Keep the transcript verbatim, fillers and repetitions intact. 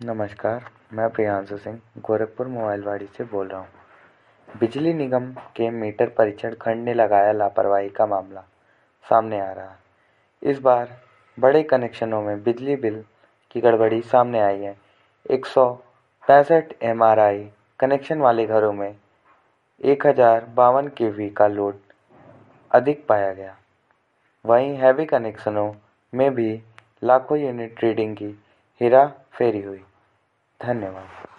नमस्कार, मैं प्रियांशु सिंह गोरखपुर मोबाइलवाड़ी से बोल रहा हूँ। बिजली निगम के मीटर परीक्षण खंड ने लगाया लापरवाही का मामला सामने आ रहा है। इस बार बड़े कनेक्शनों में बिजली बिल की गड़बड़ी सामने आई है। एक सौ पैंसठ एम आर आई कनेक्शन वाले घरों में एक हज़ार बावन के वी का लोड अधिक पाया गया। वहीं हैवी कनेक्शनों में भी लाखों यूनिट रीडिंग की हेरा फेरी हुई। धन्यवाद।